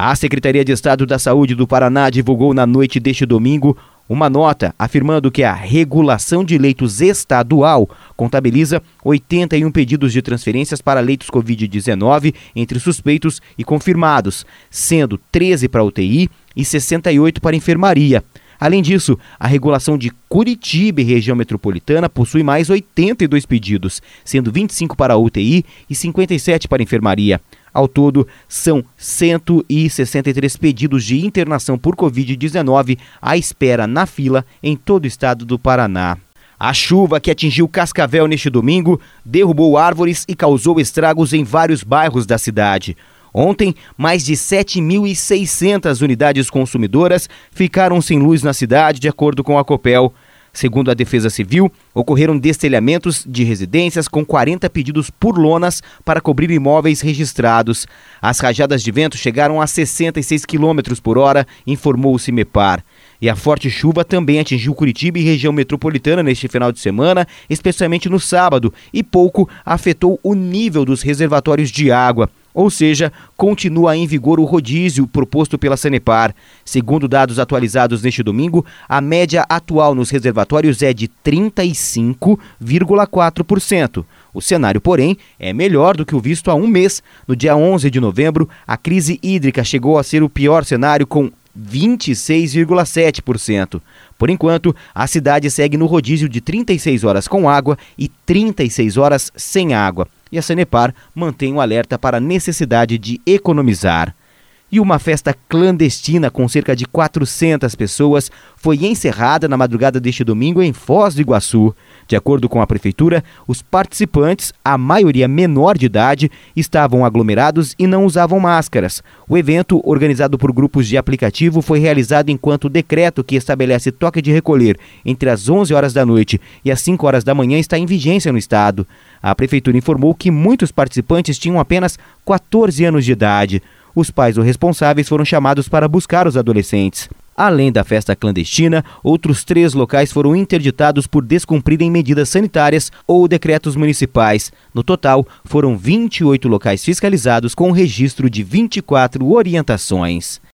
A Secretaria de Estado da Saúde do Paraná divulgou na noite deste domingo uma nota afirmando que a regulação de leitos estadual contabiliza 81 pedidos de transferências para leitos Covid-19 entre suspeitos e confirmados, sendo 13 para UTI e 68 para enfermaria. Além disso, a regulação de Curitiba e região metropolitana possui mais 82 pedidos, sendo 25 para UTI e 57 para enfermaria. Ao todo, são 163 pedidos de internação por Covid-19 à espera na fila em todo o estado do Paraná. A chuva que atingiu Cascavel neste domingo derrubou árvores e causou estragos em vários bairros da cidade. Ontem, mais de 7.600 unidades consumidoras ficaram sem luz na cidade, de acordo com a Copel. Segundo a Defesa Civil, ocorreram destelhamentos de residências com 40 pedidos por lonas para cobrir imóveis registrados. As rajadas de vento chegaram a 66 km por hora, informou o Cimepar. E a forte chuva também atingiu Curitiba e região metropolitana neste final de semana, especialmente no sábado, e pouco afetou o nível dos reservatórios de água. Ou seja, continua em vigor o rodízio proposto pela Sanepar. Segundo dados atualizados neste domingo, a média atual nos reservatórios é de 35,4%. O cenário, porém, é melhor do que o visto há um mês. No dia 11 de novembro, a crise hídrica chegou a ser o pior cenário, com 26,7%. Por enquanto, a cidade segue no rodízio de 36 horas com água e 36 horas sem água. E a Sanepar mantém um alerta para a necessidade de economizar. E uma festa clandestina com cerca de 400 pessoas foi encerrada na madrugada deste domingo em Foz do Iguaçu. De acordo com a prefeitura, os participantes, a maioria menor de idade, estavam aglomerados e não usavam máscaras. O evento, organizado por grupos de aplicativo, foi realizado enquanto o decreto que estabelece toque de recolher entre as 11 horas da noite e as 5 horas da manhã está em vigência no estado. A prefeitura informou que muitos participantes tinham apenas 14 anos de idade. Os pais ou responsáveis foram chamados para buscar os adolescentes. Além da festa clandestina, outros 3 locais foram interditados por descumprirem medidas sanitárias ou decretos municipais. No total, foram 28 locais fiscalizados com registro de 24 orientações.